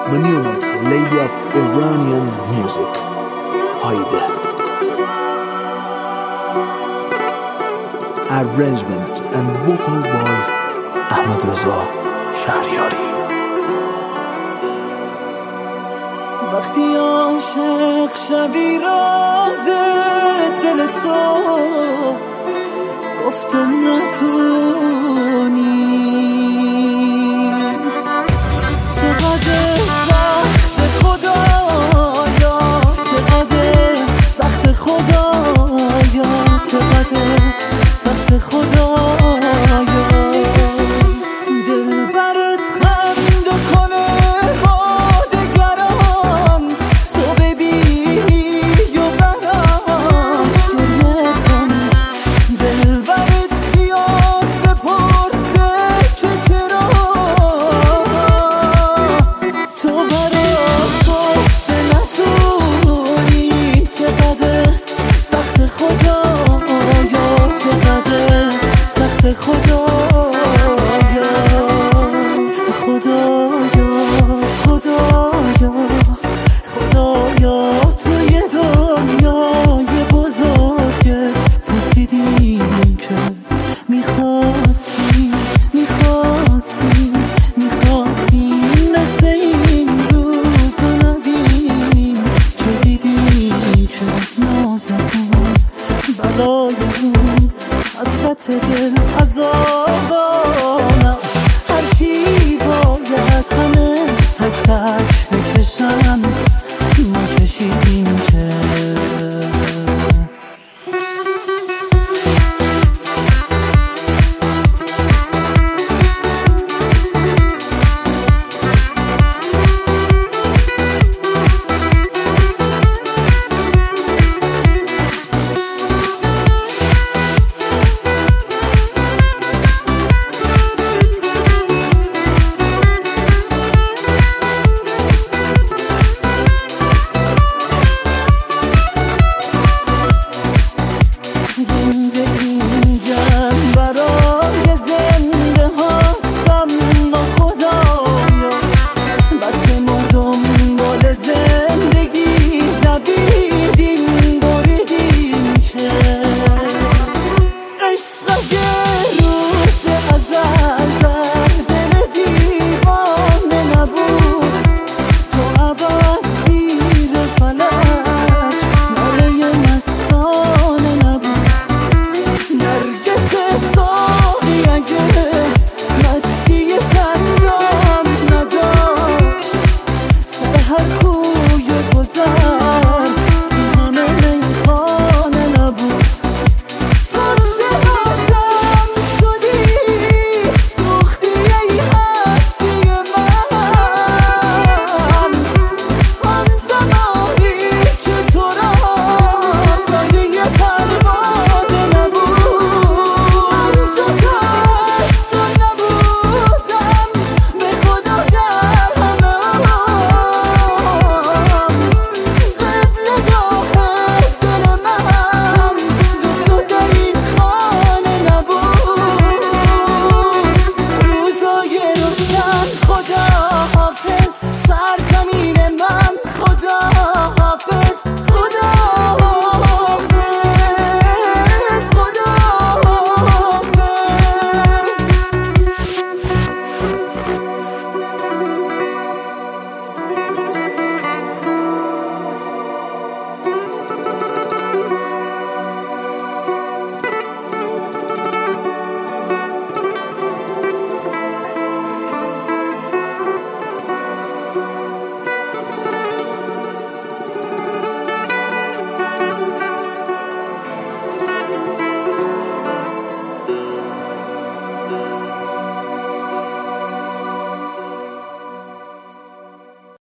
Monument, Lady of Iranian Music, Haide. Arrangement and vocal by Ahmad Reza Shahriari. وقتی عاشق شوی راز دل تو گفتم نتونی، چقدر سخت خدایا، چقدر سخت خدایا، چقدر سخت خدایا. دل برات خنده کنه با دگران، تو ببینی و براش گریه کن. دل برات بیاد بپرسه که چرا تو براش گفته نتونی. چقدر سخت خدایا، چقدر سخت خدایا.